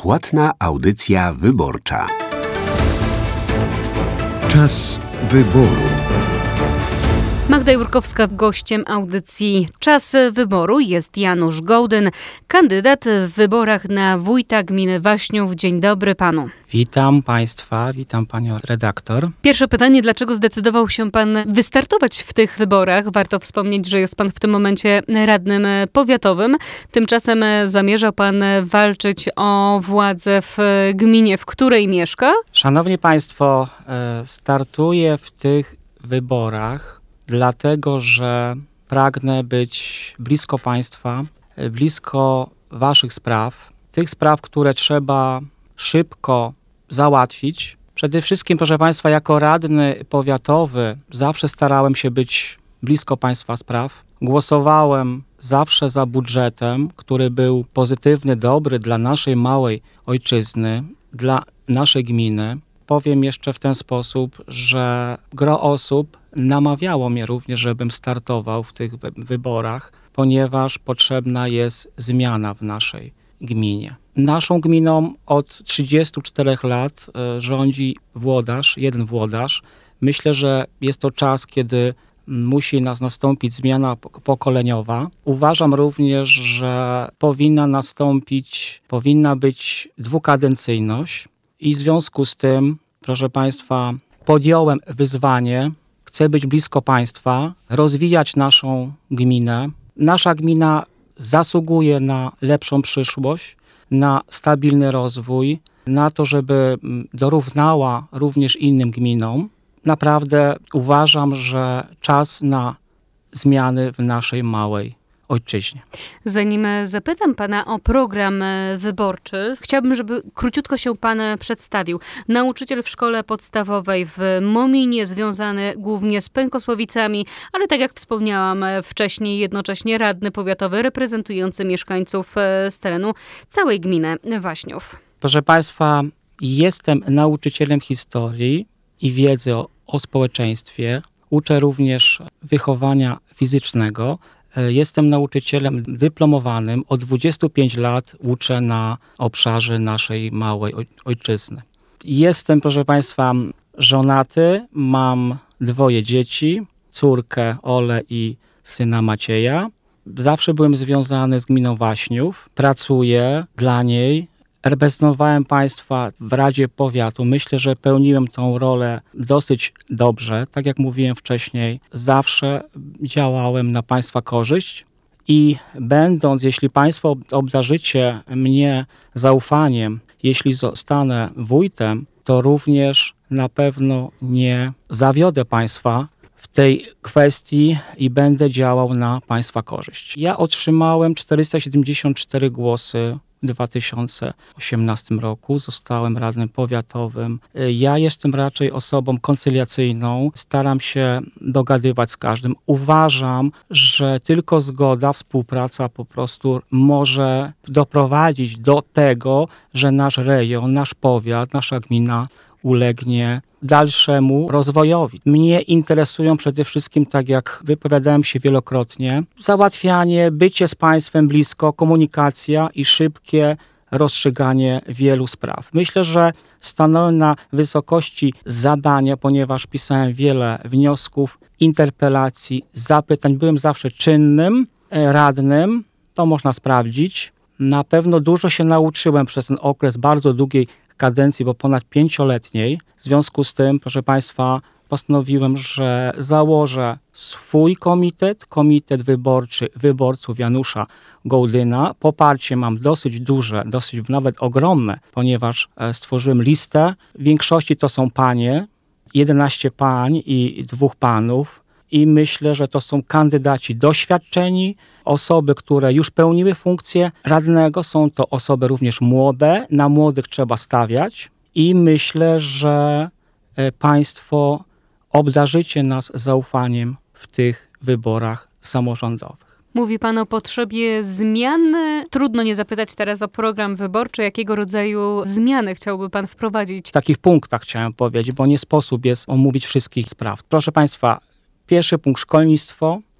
Płatna audycja wyborcza. Czas wyboru. Magda Jurkowska, gościem audycji Czas wyboru jest Janusz Gołdyn, kandydat w wyborach na wójta gminy Waśniów. Dzień dobry panu. Witam państwa, witam panią redaktor. Pierwsze pytanie, dlaczego zdecydował się pan wystartować w tych wyborach? Warto wspomnieć, że jest pan w tym momencie radnym powiatowym. Tymczasem zamierza pan walczyć o władzę w gminie, w której mieszka? Szanowni państwo, startuję w tych wyborach dlatego, że pragnę być blisko państwa, blisko waszych spraw, tych spraw, które trzeba szybko załatwić. Przede wszystkim, proszę państwa, jako radny powiatowy zawsze starałem się być blisko państwa spraw. Głosowałem zawsze za budżetem, który był pozytywny, dobry dla naszej małej ojczyzny, dla naszej gminy. Powiem jeszcze w ten sposób, że gro osób namawiało mnie również, żebym startował w tych wyborach, ponieważ potrzebna jest zmiana w naszej gminie. Naszą gminą od 34 lat rządzi jeden włodarz. Myślę, że jest to czas, kiedy musi nastąpić zmiana pokoleniowa. Uważam również, że powinna być dwukadencyjność i w związku z tym, proszę państwa, podjąłem wyzwanie. Chcę być blisko państwa, rozwijać naszą gminę. Nasza gmina zasługuje na lepszą przyszłość, na stabilny rozwój, na to, żeby dorównała również innym gminom. Naprawdę uważam, że czas na zmiany w naszej małej ojczyźnie. Zanim zapytam pana o program wyborczy, chciałabym, żeby króciutko się pan przedstawił. Nauczyciel w szkole podstawowej w Mominie, związany głównie z Pękosławicami, ale tak jak wspomniałam wcześniej, jednocześnie radny powiatowy reprezentujący mieszkańców z terenu całej gminy Waśniów. Proszę państwa, jestem nauczycielem historii i wiedzy o społeczeństwie. Uczę również wychowania fizycznego. Jestem nauczycielem dyplomowanym. Od 25 lat uczę na obszarze naszej małej ojczyzny. Jestem, proszę państwa, żonaty. Mam 2 dzieci, córkę Olę i syna Macieja. Zawsze byłem związany z gminą Waśniów. Pracuję dla niej. Reprezentowałem państwa w Radzie Powiatu. Myślę, że pełniłem tą rolę dosyć dobrze. Tak jak mówiłem wcześniej, zawsze działałem na państwa korzyść i jeśli państwo obdarzycie mnie zaufaniem, jeśli zostanę wójtem, to również na pewno nie zawiodę państwa w tej kwestii i będę działał na państwa korzyść. Ja otrzymałem 474 głosy w 2018 roku. Zostałem radnym powiatowym. Ja jestem raczej osobą koncyliacyjną. Staram się dogadywać z każdym. Uważam, że tylko zgoda, współpraca po prostu może doprowadzić do tego, że nasz rejon, nasz powiat, nasza gmina ulegnie dalszemu rozwojowi. Mnie interesują przede wszystkim, tak jak wypowiadałem się wielokrotnie, załatwianie, bycie z państwem blisko, komunikacja i szybkie rozstrzyganie wielu spraw. Myślę, że stanąłem na wysokości zadania, ponieważ pisałem wiele wniosków, interpelacji, zapytań. Byłem zawsze czynnym radnym, to można sprawdzić. Na pewno dużo się nauczyłem przez ten okres bardzo długiej kadencji, bo ponad 5-letniej. W związku z tym, proszę państwa, postanowiłem, że założę swój komitet wyborczy wyborców Janusza Gołdyna. Poparcie mam dosyć duże, dosyć nawet ogromne, ponieważ stworzyłem listę. W większości to są panie, 11 pań i 2 panów. I myślę, że to są kandydaci doświadczeni, osoby, które już pełniły funkcję radnego. Są to osoby również młode, na młodych trzeba stawiać i myślę, że państwo obdarzycie nas zaufaniem w tych wyborach samorządowych. Mówi pan o potrzebie zmiany. Trudno nie zapytać teraz o program wyborczy. Jakiego rodzaju zmiany chciałby pan wprowadzić? W takich punktach chciałem powiedzieć, bo nie sposób jest omówić wszystkich spraw. Proszę państwa, pierwszy punkt szkolnictwo.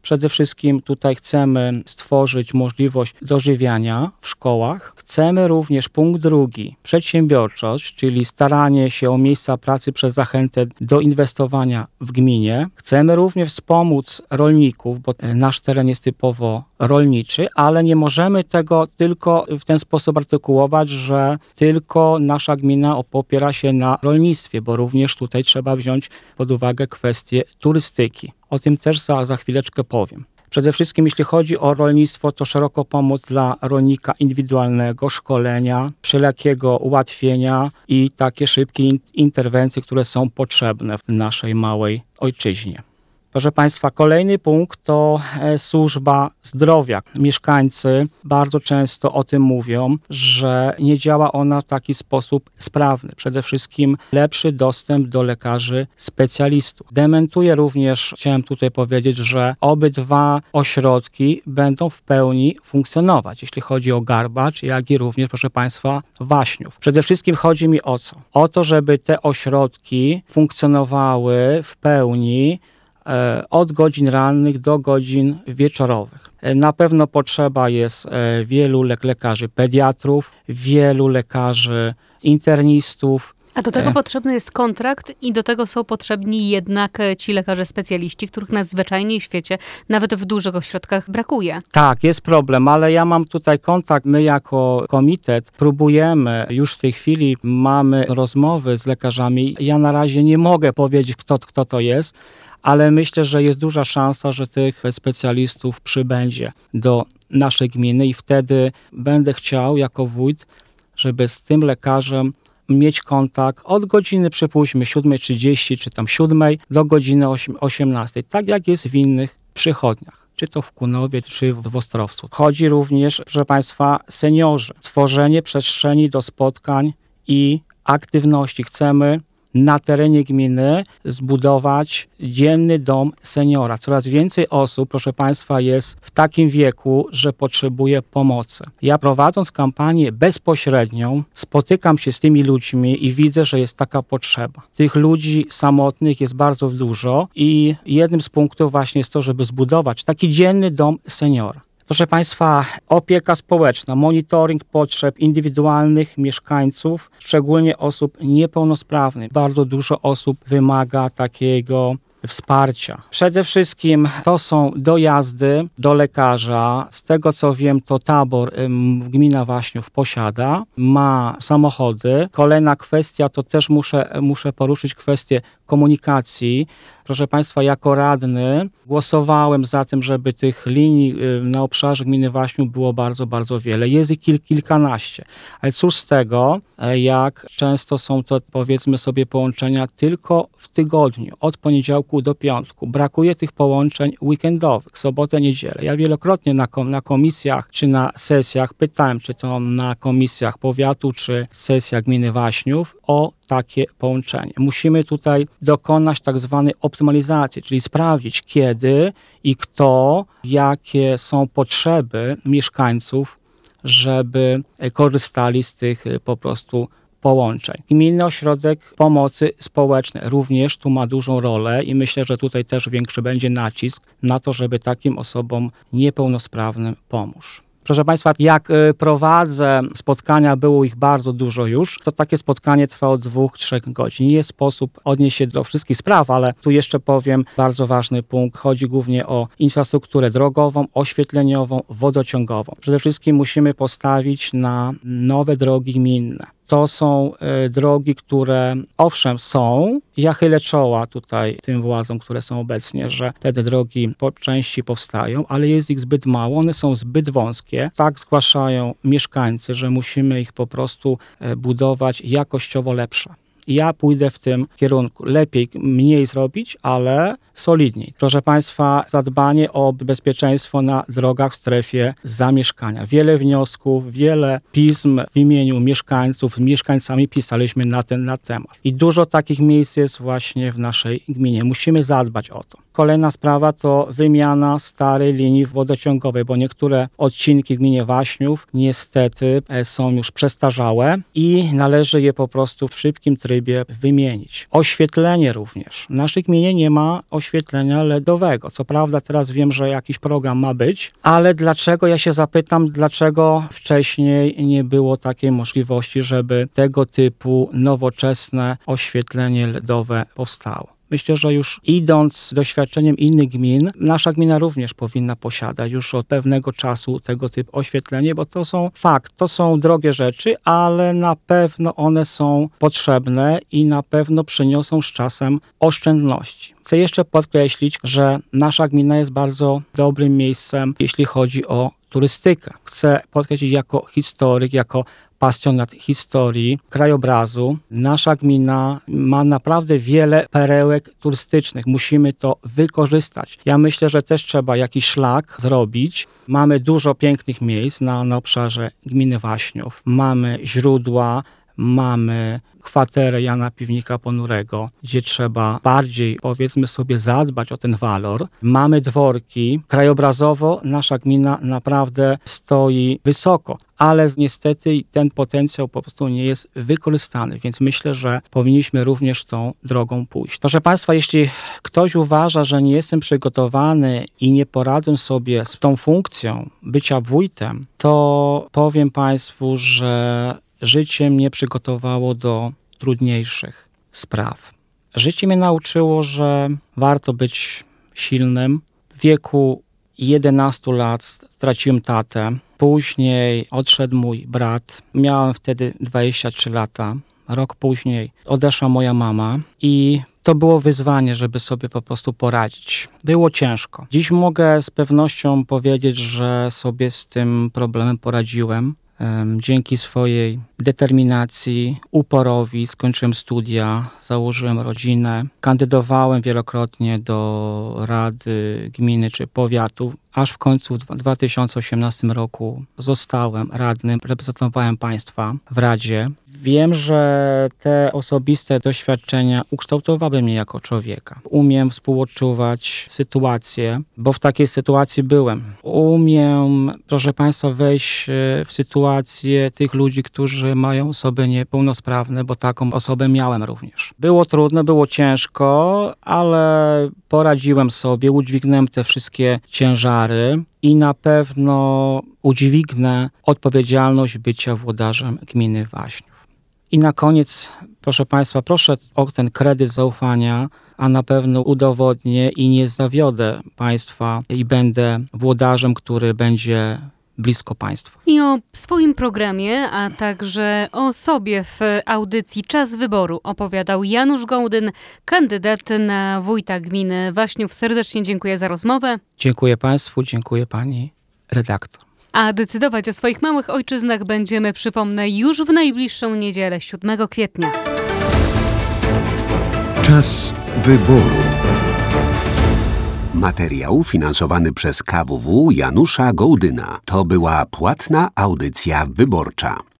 Przede wszystkim tutaj chcemy stworzyć możliwość dożywiania w szkołach. Chcemy również punkt drugi, przedsiębiorczość, czyli staranie się o miejsca pracy przez zachętę do inwestowania w gminie. Chcemy również wspomóc rolników, bo nasz teren jest typowo rolniczy, ale nie możemy tego tylko w ten sposób artykułować, że tylko nasza gmina opiera się na rolnictwie, bo również tutaj trzeba wziąć pod uwagę kwestię turystyki. O tym też za chwileczkę powiem. Przede wszystkim jeśli chodzi o rolnictwo, to szeroko pomoc dla rolnika indywidualnego, szkolenia, wszelakiego ułatwienia i takie szybkie interwencje, które są potrzebne w naszej małej ojczyźnie. Proszę Państwa, kolejny punkt to służba zdrowia. Mieszkańcy bardzo często o tym mówią, że nie działa ona w taki sposób sprawny. Przede wszystkim lepszy dostęp do lekarzy specjalistów. Dementuję również, chciałem tutaj powiedzieć, że obydwa ośrodki będą w pełni funkcjonować, jeśli chodzi o Garbacz, jak i również, proszę Państwa, Waśniów. Przede wszystkim chodzi mi o co? O to, żeby te ośrodki funkcjonowały w pełni od godzin rannych do godzin wieczorowych. Na pewno potrzeba jest wielu lekarzy pediatrów, wielu lekarzy internistów. A do tego potrzebny jest kontrakt i do tego są potrzebni jednak ci lekarze specjaliści, których najzwyczajniej w świecie, nawet w dużych ośrodkach, brakuje. Tak, jest problem, ale ja mam tutaj kontakt. My jako komitet próbujemy, już w tej chwili mamy rozmowy z lekarzami. Ja na razie nie mogę powiedzieć, kto to jest, ale myślę, że jest duża szansa, że tych specjalistów przybędzie do naszej gminy i wtedy będę chciał jako wójt, żeby z tym lekarzem mieć kontakt od godziny, przypuśćmy, 7:30 czy tam 7 do godziny 18, tak jak jest w innych przychodniach, czy to w Kunowie, czy w Ostrowcu. Chodzi również, proszę Państwa, seniorzy. Tworzenie przestrzeni do spotkań i aktywności. Chcemy na terenie gminy zbudować dzienny dom seniora. Coraz więcej osób, proszę Państwa, jest w takim wieku, że potrzebuje pomocy. Ja prowadząc kampanię bezpośrednią, spotykam się z tymi ludźmi i widzę, że jest taka potrzeba. Tych ludzi samotnych jest bardzo dużo i jednym z punktów właśnie jest to, żeby zbudować taki dzienny dom seniora. Proszę Państwa, opieka społeczna, monitoring potrzeb indywidualnych mieszkańców, szczególnie osób niepełnosprawnych. Bardzo dużo osób wymaga takiego wsparcia. Przede wszystkim to są dojazdy do lekarza. Z tego co wiem, to Tabor gmina Waśniów posiada, ma samochody. Kolejna kwestia to też muszę poruszyć kwestię komunikacji. Proszę Państwa, jako radny głosowałem za tym, żeby tych linii na obszarze gminy Waśniów było bardzo, bardzo wiele. Jest ich kilkanaście. Ale cóż z tego, jak często są to, powiedzmy sobie, połączenia tylko w tygodniu, od poniedziałku do piątku. Brakuje tych połączeń weekendowych, sobotę, niedzielę. Ja wielokrotnie na komisjach czy na sesjach pytałem, czy to na komisjach powiatu, czy sesjach gminy Waśniów, o takie połączenie. Musimy tutaj dokonać tak zwanej optymalizacji, czyli sprawdzić kiedy i kto, jakie są potrzeby mieszkańców, żeby korzystali z tych po prostu połączeń. Gminny Ośrodek Pomocy Społecznej również tu ma dużą rolę i myślę, że tutaj też większy będzie nacisk na to, żeby takim osobom niepełnosprawnym pomóc. Proszę Państwa, jak prowadzę spotkania, było ich bardzo dużo już, to takie spotkanie trwa od 2-3 godzin. Nie jest sposób odnieść się do wszystkich spraw, ale tu jeszcze powiem bardzo ważny punkt. Chodzi głównie o infrastrukturę drogową, oświetleniową, wodociągową. Przede wszystkim musimy postawić na nowe drogi gminne. To są drogi, które owszem są. Ja chylę czoła tutaj tym władzom, które są obecnie, że te drogi po części powstają, ale jest ich zbyt mało, one są zbyt wąskie. Tak zgłaszają mieszkańcy, że musimy ich po prostu budować jakościowo lepsze. Ja pójdę w tym kierunku. Lepiej mniej zrobić, ale solidniej. Proszę Państwa, zadbanie o bezpieczeństwo na drogach w strefie zamieszkania. Wiele wniosków, wiele pism w imieniu mieszkańców, mieszkańcami pisaliśmy na ten temat. I dużo takich miejsc jest właśnie w naszej gminie. Musimy zadbać o to. Kolejna sprawa to wymiana starej linii wodociągowej, bo niektóre odcinki w gminie Waśniów niestety są już przestarzałe i należy je po prostu w szybkim trybie wymienić. Oświetlenie również. W naszej gminie nie ma oświetlenia LEDowego. Co prawda teraz wiem, że jakiś program ma być, ale dlaczego, ja się zapytam, dlaczego wcześniej nie było takiej możliwości, żeby tego typu nowoczesne oświetlenie LEDowe powstało. Myślę, że już idąc z doświadczeniem innych gmin, nasza gmina również powinna posiadać już od pewnego czasu tego typu oświetlenie, bo to są drogie rzeczy, ale na pewno one są potrzebne i na pewno przyniosą z czasem oszczędności. Chcę jeszcze podkreślić, że nasza gmina jest bardzo dobrym miejscem, jeśli chodzi o turystykę. Chcę podkreślić jako historyk, jako pasjonat historii, krajobrazu. Nasza gmina ma naprawdę wiele perełek turystycznych. Musimy to wykorzystać. Ja myślę, że też trzeba jakiś szlak zrobić. Mamy dużo pięknych miejsc na obszarze gminy Waśniów. Mamy źródła, mamy kwaterę Jana Piwnika Ponurego, gdzie trzeba bardziej, powiedzmy sobie, zadbać o ten walor. Mamy dworki. Krajobrazowo nasza gmina naprawdę stoi wysoko, ale niestety ten potencjał po prostu nie jest wykorzystany, więc myślę, że powinniśmy również tą drogą pójść. Proszę Państwa, jeśli ktoś uważa, że nie jestem przygotowany i nie poradzę sobie z tą funkcją bycia wójtem, to powiem Państwu, że życie mnie przygotowało do trudniejszych spraw. Życie mnie nauczyło, że warto być silnym. W wieku 11 lat straciłem tatę. Później odszedł mój brat. Miałem wtedy 23 lata. Rok później odeszła moja mama i to było wyzwanie, żeby sobie po prostu poradzić. Było ciężko. Dziś mogę z pewnością powiedzieć, że sobie z tym problemem poradziłem. Dzięki swojej determinacji, uporowi skończyłem studia, założyłem rodzinę, kandydowałem wielokrotnie do Rady Gminy czy Powiatu, aż w końcu w 2018 roku zostałem radnym, reprezentowałem państwa w Radzie. Wiem, że te osobiste doświadczenia ukształtowały mnie jako człowieka. Umiem współodczuwać sytuację, bo w takiej sytuacji byłem. Umiem, proszę Państwa, wejść w sytuację tych ludzi, którzy mają osoby niepełnosprawne, bo taką osobę miałem również. Było trudno, było ciężko, ale poradziłem sobie, udźwignąłem te wszystkie ciężary i na pewno udźwignę odpowiedzialność bycia włodarzem gminy Waśniów. I na koniec, proszę Państwa, proszę o ten kredyt zaufania, a na pewno udowodnię i nie zawiodę Państwa i będę włodarzem, który będzie blisko Państwa. I o swoim programie, a także o sobie w audycji Czas Wyboru opowiadał Janusz Gołdyn, kandydat na wójta gminy Waśniów. Serdecznie dziękuję za rozmowę. Dziękuję Państwu, dziękuję Pani redaktor. A decydować o swoich małych ojczyznach będziemy, przypomnę, już w najbliższą niedzielę, 7 kwietnia. Czas wyboru. Materiał finansowany przez KWW Janusza Gołdyna. To była płatna audycja wyborcza.